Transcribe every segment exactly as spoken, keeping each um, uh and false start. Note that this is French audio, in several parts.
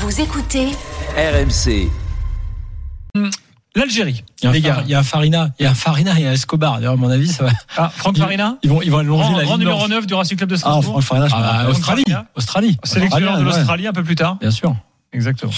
Vous écoutez R M C. L'Algérie, il y a les un, gars. Il y a un Farina, il y a un Farina et un Escobar. D'ailleurs, à mon avis, ça va. Ah, Franck Farina. Ils vont, ils vont allonger grand, la grand ligne numéro blanche. neuf du Racing Club de Ah, Strasbourg. Franck Farina, je Ah, ah, Australie. Farina. Australie. Sélectionneur de l'Australie ouais. un peu plus tard. Bien sûr. Exactement.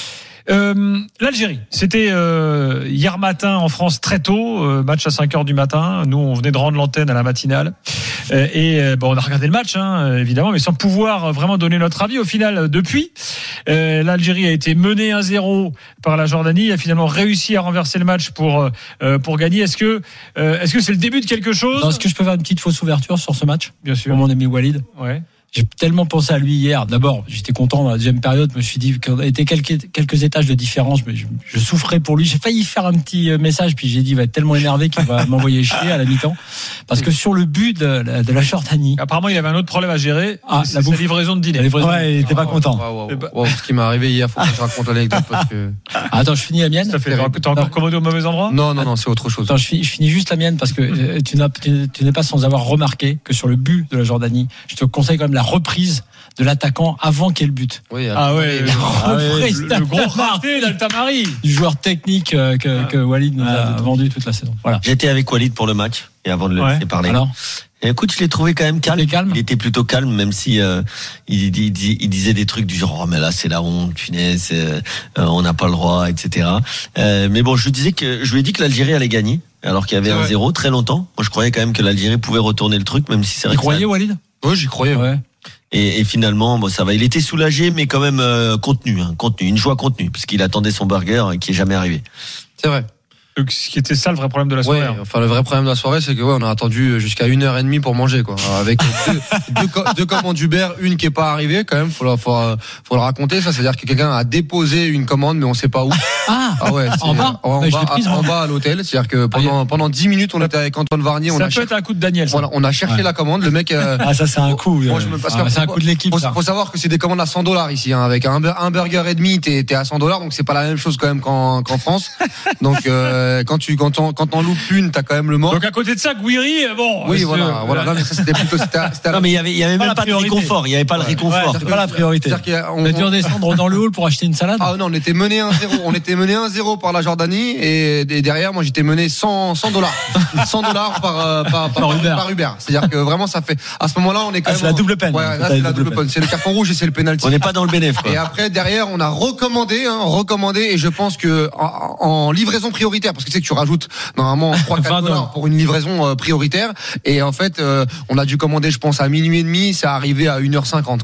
Euh, L'Algérie, c'était euh, hier matin en France très tôt, euh, match à cinq heures du matin. Nous, on venait de rendre l'antenne à la matinale euh, et euh, bon, on a regardé le match, hein, évidemment, mais sans pouvoir vraiment donner notre avis. Au final, depuis, euh, l'Algérie a été menée un zéro par la Jordanie, a finalement réussi à renverser le match pour euh, pour gagner. Est-ce que euh, est-ce que c'est le début de quelque chose ? Non, est-ce que je peux faire une petite fausse ouverture sur ce match ? Bien sûr. Pour mon ami Walid. Ouais. J'ai tellement pensé à lui hier. D'abord, j'étais content dans la deuxième période. Je me suis dit qu'on était quelques, quelques étages de différence, mais je, je souffrais pour lui. J'ai failli faire un petit message, puis j'ai dit, il va être tellement énervé qu'il va m'envoyer chier à la mi-temps. Parce que sur le but de la, de la Jordanie. Apparemment, il avait un autre problème à gérer. Ah, c'est la sa livraison de dîner. La livraison. Ouais, il était pas content. Wow, wow, wow, wow, ce qui m'est arrivé hier, faut que je raconte l'anecdote parce que. Attends, je finis la mienne. Ça fait, t'as encore commandé au mauvais endroit ? Non, non, non, c'est autre chose. Attends, je finis, je finis juste la mienne parce que euh, tu, n'as, tu, tu n'es pas sans avoir remarqué que sur le but de la Jordanie, je te conseille quand même la reprise de l'attaquant avant qu'il y ait le but. Oui, ah ouais, la ah ouais, reprise le, le gros raté d'Altamari, du joueur technique euh, que, que Walid nous a ah, vendu toute la saison. Voilà. J'étais avec Walid pour le match et avant de le ouais. laisser parler. Alors et écoute, je l'ai trouvé quand même calme. calme. Il était plutôt calme, même si euh, il, il, il, il disait des trucs du genre oh mais là c'est la honte, punaise, euh, on n'a pas le droit, et cetera. Euh, mais bon, je lui disais que je lui ai dit que l'Algérie allait gagner, alors qu'il y avait un zéro très longtemps. Moi, je croyais quand même que l'Algérie pouvait retourner le truc, même si c'est vrai. Tu croyais, Walid ? Oui, j'y croyais. Ouais. Et, et finalement, bon, ça va. Il était soulagé, mais quand même euh, contenu, hein, contenu, une joie contenue, parce qu'il attendait son burger qui est jamais arrivé. C'est vrai. Ce qui était ça le vrai problème de la soirée. Ouais, enfin le vrai problème de la soirée, c'est que ouais, on a attendu jusqu'à une heure et demie pour manger, quoi. Avec deux, deux, deux commandes Uber, une qui est pas arrivée, quand même. Faut le, faut, faut le raconter. Ça, c'est-à-dire que quelqu'un a déposé une commande, mais on sait pas où. Ah, ah ouais. En bas. En, ouais, bas, prise, en bas à l'hôtel. C'est-à-dire que pendant pendant dix minutes, on était avec Antoine Varnier. Ça on peut a être cher... un coup de Daniel. Ça. Voilà, on a cherché ouais. la commande. Le mec. Euh... Ah, ça c'est un coup. Moi, je me... Parce ah, que c'est un coup de l'équipe. Faut, ça. faut savoir que c'est des commandes à cent dollars ici, hein, avec un, un burger et demi, t'es, t'es à cent dollars, donc c'est pas la même chose quand même qu'en, qu'en France. Donc euh, quand tu quand on quand on loupe une, t'as quand même le mort. Donc à côté de ça, Guiri, bon. Oui, voilà, euh, voilà. Non, mais ça c'était plutôt. C'était, c'était non, mais il y avait, il y avait même pas de réconfort. Il y avait pas le réconfort. C'était pas la priorité. On a dû redescendre dans le hall pour acheter une salade. Ah non, on était mené un zéro. On était mené un zéro par la Jordanie et derrière, moi, j'étais mené cent dollars. cent dollars par, euh, par, par, par, Uber. par Uber. C'est-à-dire que vraiment, ça fait, à ce moment-là, on est quand ah, même. C'est la double peine. Ouais, là, c'est la double peine. C'est le carton rouge et c'est le penalty. On n'est pas dans le bénéfice. Et après, derrière, on a recommandé, hein, recommandé, et je pense que, en, en livraison prioritaire, parce que tu sais que tu rajoutes, normalement, trois à quatre dollars pour une livraison euh, prioritaire. Et en fait, euh, on a dû commander, je pense, à minuit et demi, c'est arrivé à une heure cinquante.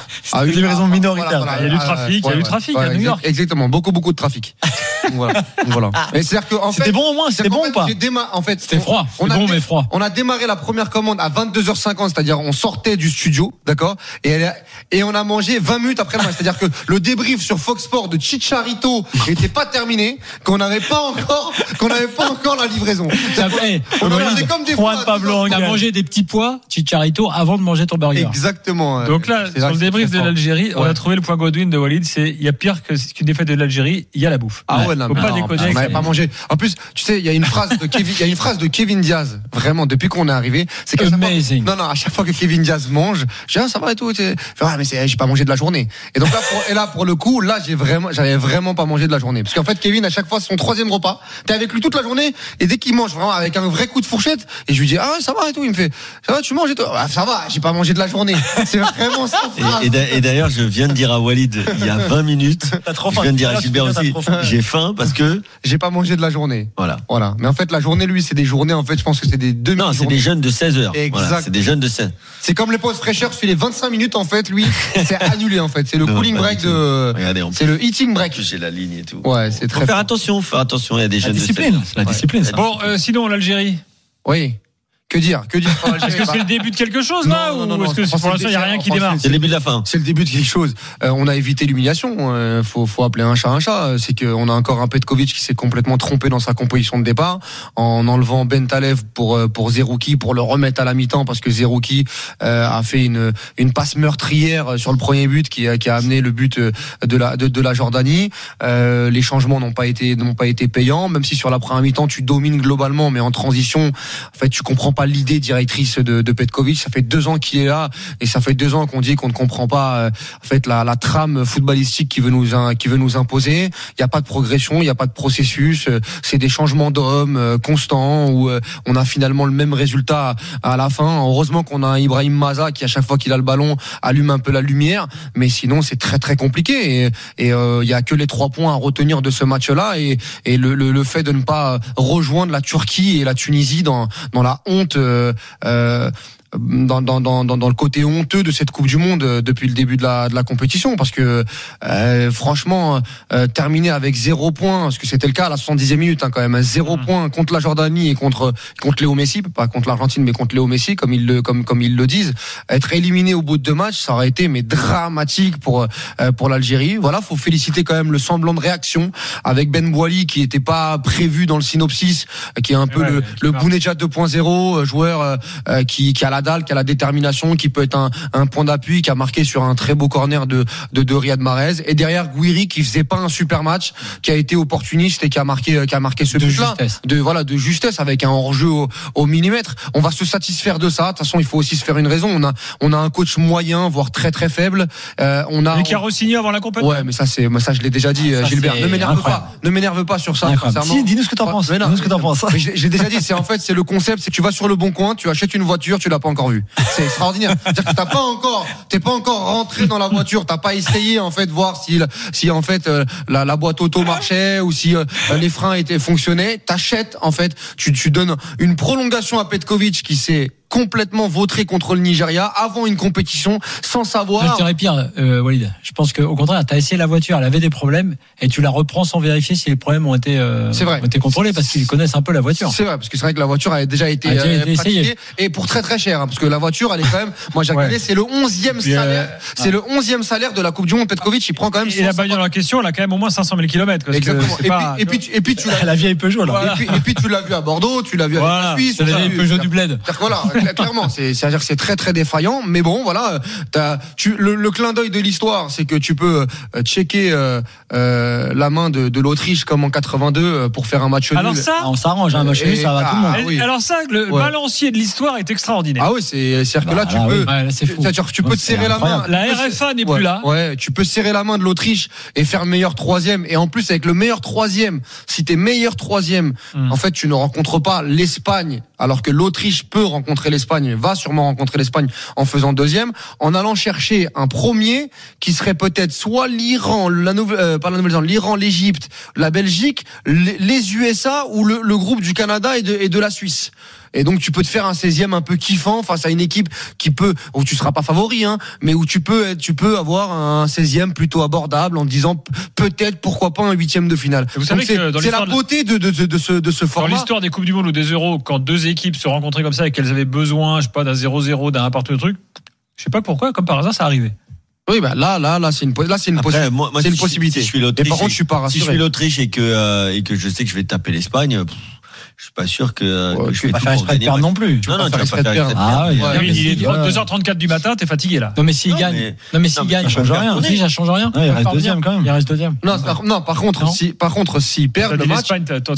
À une livraison minoritaire. Voilà, voilà, il y a du trafic, il y a du trafic à New York. Exactement, beaucoup, beaucoup de trafic. Voilà. voilà. Et c'est-à-dire que, en fait, c'était bon au moins, c'était bon ou pas? Déma- en fait, c'était froid. On, on bon, dé- mais froid. On a démarré la première commande à vingt-deux heures cinquante, c'est-à-dire on sortait du studio, d'accord? Et, elle a, et on a mangé vingt minutes après le match. C'est-à-dire que le débrief sur Fox Sports de Chicharito n'était pas terminé, qu'on n'avait pas encore, qu'on n'avait pas encore la livraison. Hey, on a mangé comme des Juan Pablo, t'as mangé des petits pois Chicharito avant de manger ton burger. Exactement. Donc là, sur le débrief de l'Algérie, on a trouvé le point Godwin de Walid, c'est il y a pire que qu'une défaite de l'Algérie, il y a la bouffe. Ah ouais, non, faut pas déconner. On n'avait pas mangé. En plus, tu sais, il y a une phrase de Kevin, il y a une phrase de Kevin Diaz, vraiment depuis qu'on est arrivé, c'est qu'à chaque fois, non non, à chaque fois que Kevin Diaz mange, j'ai ah, ça va et tout, fait, ah mais c'est, j'ai pas mangé de la journée. Et donc là pour, et là pour le coup, là j'ai vraiment, j'avais vraiment pas mangé de la journée, parce qu'en fait Kevin à chaque fois son troisième repas, t'es avec lui toute la journée et dès qu'il mange vraiment avec un vrai coup de fourchette et je lui dis ah ça va et tout, il me fait ça va tu manges et tout, ah, ça va, j'ai pas mangé de la journée. C'est vraiment ça. Et, et d'ailleurs je viens de dire à Walid il y a vingt minutes, je viens de dire à Gilbert aussi, j'ai faim parce que j'ai pas mangé de la journée. Voilà. Voilà. Mais en fait la journée lui c'est des journées en fait je pense que c'est des demi Non, c'est des jeunes de seize heures. Exact. Voilà, c'est des jeunes de seize. C'est comme les pauses fraîcheurs, sur les vingt-cinq minutes en fait, lui, c'est annulé en fait, c'est le non, cooling break de Regardez, c'est le eating break. J'ai la ligne et tout. Ouais, c'est très faut faire attention, faire attention, il y a des la jeunes discipline, de seize. La discipline, ouais. ça. Bon, euh, sinon l'Algérie. Oui. Que dire Que dire Est-ce que c'est le début de quelque chose là non, non, ou non, est-ce que non, pour l'instant il n'y a rien qui démarre? C'est le début de la fin. C'est le début de quelque chose. Euh, on a évité l'humiliation. Euh, faut, faut appeler un chat un chat. C'est qu'on a encore un Petkovic qui s'est complètement trompé dans sa composition de départ en enlevant Ben Taleb pour pour Zerouki pour le remettre à la mi-temps parce que Zerouki euh, a fait une une passe meurtrière sur le premier but qui a qui a amené le but de la de, de la Jordanie. Euh, les changements n'ont pas été n'ont pas été payants. Même si sur la première mi-temps tu domines globalement, mais en transition, en fait tu comprends pas l'idée directrice de, de Petković. Ça fait deux ans qu'il est là et ça fait deux ans qu'on dit qu'on ne comprend pas euh, en fait la, la trame footballistique qui veut nous qui veut nous imposer. Il y a pas de progression, il y a pas de processus. Euh, c'est des changements d'hommes euh, constants où euh, on a finalement le même résultat à, à la fin. Heureusement qu'on a un Ibrahim Maza qui à chaque fois qu'il a le ballon allume un peu la lumière, mais sinon c'est très très compliqué et et euh, il y a que les trois points à retenir de ce match-là et et le le, le fait de ne pas rejoindre la Turquie et la Tunisie dans dans la honte euh, euh, Dans, dans, dans, dans le côté honteux de cette Coupe du Monde depuis le début de la, de la compétition, parce que euh, franchement euh, terminer avec zéro point, parce que c'était le cas à la soixante-dixième minute hein, quand même, zéro mmh. point contre la Jordanie et contre contre Léo Messi, pas contre l'Argentine mais contre Léo Messi comme ils le comme comme ils le disent, être éliminé au bout de deux matchs, ça aurait été mais dramatique pour euh, pour l'Algérie. Voilà, faut féliciter quand même le semblant de réaction avec Ben Boili qui était pas prévu dans le synopsis, qui est un peu ouais, le le Bounedjah deux point zéro, joueur euh, qui qui a la dalle, qui a la détermination, qui peut être un, un point d'appui, qui a marqué sur un très beau corner de, de, de Riyad Mahrez. Et derrière Gouiri, qui faisait pas un super match, qui a été opportuniste et qui a marqué, qui a marqué ce but-là. De, voilà, de justesse avec un hors-jeu au, au millimètre. On va se satisfaire de ça. De toute façon, il faut aussi se faire une raison. On a, on a un coach moyen, voire très très faible. Euh, on a. Et qui a re-signé avant la compétition. Ouais, mais ça c'est, moi ça je l'ai déjà dit, ça, Gilbert. Ne m'énerve pas, ne m'énerve pas sur ça. Si, dis-nous ce que t'en penses. Dis-nous ce que t'en penses. J'ai déjà dit, c'est en fait, c'est le concept, c'est que tu vas sur le bon coin, tu achètes une voiture, tu l'as pas encore vue. C'est extraordinaire. C'est-à-dire que t'as pas encore, t'es pas encore rentré dans la voiture, t'as pas essayé en fait voir si, si en fait euh, la, la boîte auto marchait ou si euh, les freins étaient fonctionnaient. T'achètes en fait, tu, tu donnes une prolongation à Petković qui s'est complètement vautré contre le Nigeria avant une compétition sans savoir. Je dirais pire, euh, Walid. Je pense qu'au contraire, t'as essayé la voiture, elle avait des problèmes et tu la reprends sans vérifier si les problèmes ont été, euh, c'est vrai. ont été contrôlés parce qu'ils connaissent un peu la voiture. C'est vrai, parce que c'est vrai que la voiture a déjà été, a déjà été euh, pratiquée essayée. Et pour très très cher, hein, parce que la voiture, elle est quand même, moi j'ai regardé, ouais. c'est le onzième salaire, euh, c'est ah. le onzième salaire de la Coupe du Monde. Petković, il prend quand même. Et la bagnole en question, elle a quand même au moins cinq cent mille kilomètres. Exactement. Et, pas, puis, et puis, tu, et puis tu l'as. La vieille Peugeot, là. Voilà. Et puis, et puis tu l'as vu à Bordeaux, tu l'as vu à la Suisse. C'est la vieille Peugeot du bled. Voilà, clairement, c'est c'est-à-dire que c'est très très défaillant, mais bon voilà, t'as, tu, le, le clin d'œil de l'histoire, c'est que tu peux euh, checker euh, euh, la main de, de l'Autriche comme en quatre-vingt-deux pour faire un match nul. Alors ça, ah, on s'arrange, un match nul, ça va ah, tout le monde. Oui. Alors ça, le ouais. balancier de l'histoire est extraordinaire. Ah oui, c'est, c'est-à-dire bah, que là, là tu peux, oui. ouais, là, c'est fou. c'est-à-dire que tu peux ouais, te serrer la main. La R F A n'est ouais, plus là. Ouais, tu peux serrer la main de l'Autriche et faire meilleur troisième, et en plus avec le meilleur troisième, si t'es meilleur troisième, hum. en fait, tu ne rencontres pas l'Espagne, alors que l'Autriche peut rencontrer l'Espagne, va sûrement rencontrer l'Espagne en faisant deuxième, en allant chercher un premier qui serait peut-être soit l'Iran, la Nouvelle, euh, pas la Nouvelle-Zélande, l'Iran, l'Égypte, la Belgique, les, les U S A ou le, le groupe du Canada et de, et de la Suisse. Et donc tu peux te faire un seizième un peu kiffant face à une équipe qui peut, où tu seras pas favori, hein, mais où tu peux être, tu peux avoir un seizième plutôt abordable en disant peut-être pourquoi pas un huitième de finale. Vous savez donc, que c'est, c'est la beauté de, de, de, de ce, de ce format. Dans l'histoire des Coupes du Monde ou des Euros, quand deux équipes se rencontraient comme ça et qu'elles avaient besoin, je sais pas, d'un zéro zéro, d'un n'importe quel truc, je sais pas pourquoi, comme par hasard, ça arrivait. Oui, bah là, là, là, c'est une, là, c'est une, Après, possi- moi, moi, c'est si une possibilité. Si je suis l'Autriche, et par contre, je suis pas rassuré. Si je suis l'Autriche et que euh, et que je sais que je vais taper l'Espagne. Pff, je suis pas sûr que, ouais, que je vais pas faire exprès de perdre non plus. Non, non, tu vas pas faire exprès de perdre. Ah, oui, ouais, il est deux heures trente-quatre du matin, t'es fatigué là. Non, mais s'il gagne, mais... non, mais s'il gagne, ça change rien. Si, ça change rien. Non, il reste deuxième quand même. Il reste deuxième. Non, par, non, par contre, non. si, par contre, s'ils perdent le match,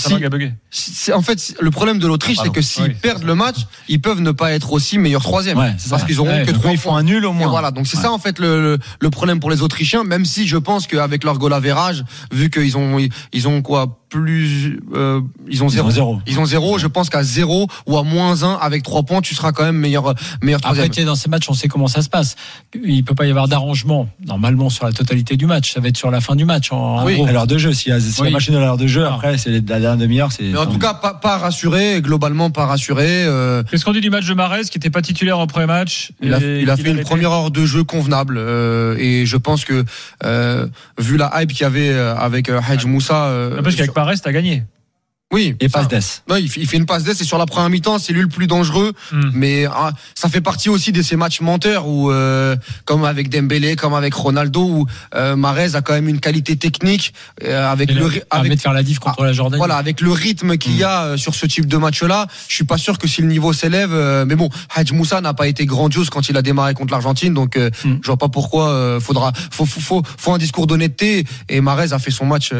si, en fait, le problème de l'Autriche, ah, c'est que s'ils oui. perdent le match, ils peuvent ne pas être aussi meilleurs troisième. Ouais, parce qu'ils auront ouais, que trois. Ils font un nul au moins. Et voilà, donc c'est ouais. ça en fait le, le, le problème pour les Autrichiens, même si je pense qu'avec leur goal average, vu qu'ils ont, ils ont quoi, plus, euh, ils ont zéro. Ils ont zéro. Ils ont zéro. Je pense qu'à zéro ou à moins un avec trois points, tu seras quand même meilleur, meilleur troisième. Après, dans ces matchs, on sait comment ça se passe. Il peut pas y avoir d'arrangement, normalement, sur la totalité du match. Ça va être sur la fin du match, en, oui. en gros. À l'heure de jeu. Si, si oui. la machine à l'heure de jeu, après, c'est la dernière demi-heure, c'est. Mais en tout cas, pas, pas rassuré, globalement pas rassuré, euh... Qu'est-ce qu'on dit du match de Mahrez, qui était pas titulaire au premier match? Il a, il a fait une première heure de jeu convenable, euh, et je pense que, euh, vu la hype qu'il y avait avec euh, Hadj Moussa, euh, parce qu'avec Mahrez, t'as gagné. Oui, et passe d'ess. Non, il fait, il fait une passe d'ess et sur la première mi-temps, c'est lui le plus dangereux. Mm. Mais ah, ça fait partie aussi de ces matchs menteurs où, euh, comme avec Dembélé, comme avec Ronaldo, où euh, Mahrez a quand même une qualité technique euh, avec et le, le avec de faire la diff contre ah, la Jordanie. Voilà, avec le rythme qu'il mm. y a euh, sur ce type de match-là, je suis pas sûr que si le niveau s'élève. Euh, mais bon, Hadj Moussa n'a pas été grandiose quand il a démarré contre l'Argentine, donc euh, mm. je vois pas pourquoi. Euh, faudra, faut, faut, faut, faut un discours d'honnêteté. Et Mahrez a fait son match euh, hier.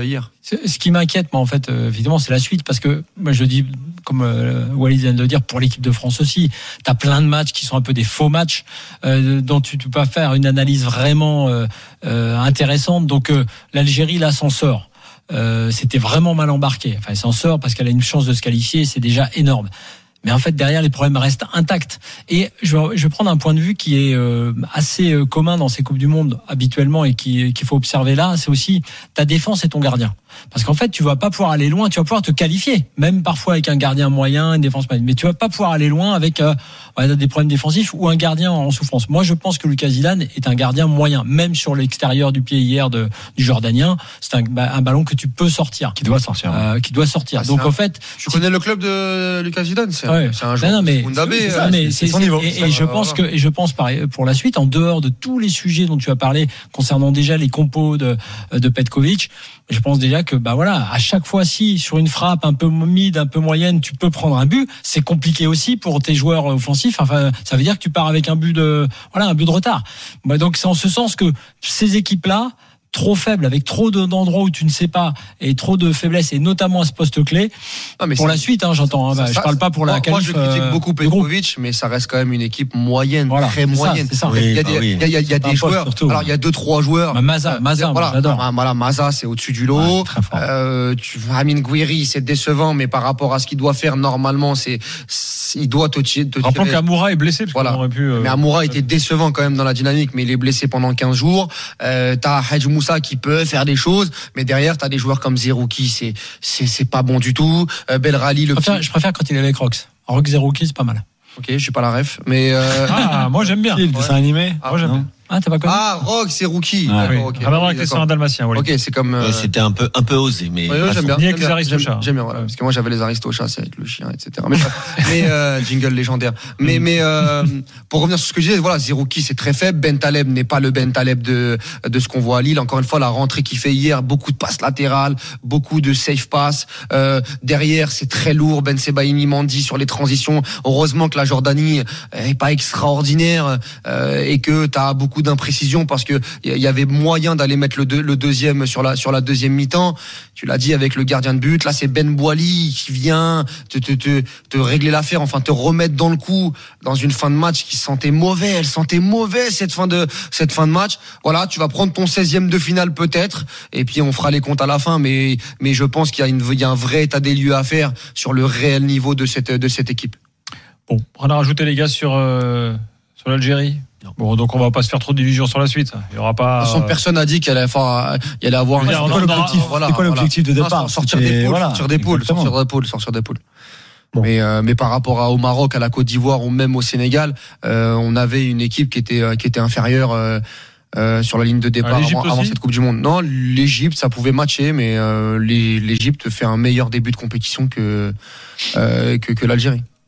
Ce qui m'inquiète, moi, en fait, euh, évidemment, c'est la suite, parce que moi, je dis, comme euh, Walid vient de le dire, pour l'équipe de France aussi, t'as plein de matchs qui sont un peu des faux matchs, euh, dont tu ne peux pas faire une analyse vraiment euh, euh, intéressante. Donc, euh, l'Algérie là s'en sort. Euh, c'était vraiment mal embarqué. Enfin, elle s'en sort parce qu'elle a une chance de se qualifier, c'est déjà énorme. Mais en fait, derrière, les problèmes restent intacts. Et je vais, je vais prendre un point de vue qui est euh, assez euh, commun dans ces Coupes du Monde habituellement et qui, qu'il faut observer là, c'est aussi ta défense et ton gardien. Parce qu'en fait, tu vas pas pouvoir aller loin, tu vas pouvoir te qualifier, même parfois avec un gardien moyen, une défense moyenne. Mais tu vas pas pouvoir aller loin avec euh, des problèmes défensifs ou un gardien en souffrance. Moi, je pense que Lucas Zidane est un gardien moyen, même sur l'extérieur du pied hier de, du Jordanien. C'est un, un ballon que tu peux sortir. Qui doit sortir. Euh, qui doit sortir. Ah, Donc, un... en fait. Tu connais le club de Lucas Zidane? C'est, ouais. c'est un joueur. Non, non, mais, c'est, ça, mais c'est, c'est son niveau. Et, et, et je pense que, et je pense pareil, pour la suite, en dehors de tous les sujets dont tu as parlé concernant déjà les compos de, de Petkovic, je pense déjà que, bah voilà, à chaque fois, si sur une frappe un peu mid, un peu moyenne, tu peux prendre un but, c'est compliqué aussi pour tes joueurs offensifs. Enfin, ça veut dire que tu pars avec un but de, voilà, un but de retard. Bah, donc, c'est en ce sens que ces équipes-là, trop faibles, avec trop d'endroits où tu ne sais pas, et trop de faiblesses, et notamment à ce poste clé. Non, mais pour la suite, hein, j'entends. Hein, bah, ça, je parle pas pour moi, la qualif. Moi, je critique beaucoup Petkovic, mais ça reste quand même une équipe moyenne, voilà, très c'est moyenne. Ça, c'est ça. Oui, il y a bah des, oui. il y a, il y a des joueurs. Surtout. Alors, il y a deux, trois joueurs. Bah, Maza, Maza, voilà, j'adore. Voilà, Maza, c'est au-dessus du lot. Ouais, euh, tu, Amine Gouiri, c'est décevant, mais par rapport à ce qu'il doit faire normalement, c'est, c'est il doit te tirer. Rappelons qu'Amoura est blessé, parce voilà. qu'on aurait pu. Euh... Mais Amoura était décevant quand même dans la dynamique, mais il est blessé pendant quinze jours. Euh, t'as Hadj Moussa qui peut faire des choses, mais derrière t'as des joueurs comme Zerouki, c'est c'est c'est pas bon du tout. Euh, Belrali, le je préfère, je préfère quand il est avec Rox. Rox Zerouki, c'est pas mal. Ok, je suis pas la ref, mais euh... ah moi j'aime bien. Le dessin animé. Ah, moi j'aime bien. Ah, t'as pas connu? Ah, Rock, c'est Rookie. Ah, d'accord, oui. okay. Ah, avec les soins dalmatiens, oui. Ok, c'est comme. Euh... Ouais, c'était un peu, un peu osé, mais. Ouais, ouais, j'aime bien. Ni avec les Aristochats. J'aime bien, voilà. Parce que moi, j'avais les Aristochats, c'est avec le chien, et cetera. Mais, mais euh, jingle légendaire. Mais, mais, euh, pour revenir sur ce que je disais, voilà, Zerouki, c'est très faible. Ben Taleb n'est pas le Ben Taleb de, de ce qu'on voit à Lille. Encore une fois, la rentrée qu'il fait hier, beaucoup de passes latérales, beaucoup de safe pass. Euh, derrière, c'est très lourd. Ben Sebaini Mandi sur les transitions. Heureusement que la Jordanie est pas extraordinaire, euh, et que t'as beaucoup d'imprécisions parce que il y avait moyen d'aller mettre le, deux, le deuxième sur la sur la deuxième mi-temps. Tu l'as dit avec le gardien de but. Là, c'est Ben Boili qui vient te te te, te régler l'affaire, enfin te remettre dans le coup dans une fin de match qui sentait mauvais. Elle sentait mauvais cette fin de cette fin de match. Voilà, tu vas prendre ton seizième de finale peut-être, et puis on fera les comptes à la fin. Mais mais je pense qu'il y a une il y a un vrai état des lieux à faire sur le réel niveau de cette de cette équipe. Bon, on a rajouté les gars sur euh, sur l'Algérie. Non. Bon, donc on va pas se faire trop d'illusions sur la suite. Il y aura pas. De toute façon, personne n'a dit qu'il allait, enfin, il allait avoir. C'est quoi l'objectif, voilà, c'est quoi l'objectif voilà. de départ? Non, sortir, des poules, voilà, sortir des poules, sortir des poules, sortir des poules. Bon. Mais euh, mais par rapport à, au Maroc, à la Côte d'Ivoire ou même au Sénégal, euh, on avait une équipe qui était qui était inférieure. Euh, Euh, sur la ligne de départ avant, avant cette Coupe du Monde. Non, l'Égypte, ça pouvait matcher, mais euh, l'Égypte fait un meilleur début de compétition que euh, que, que l'Algérie.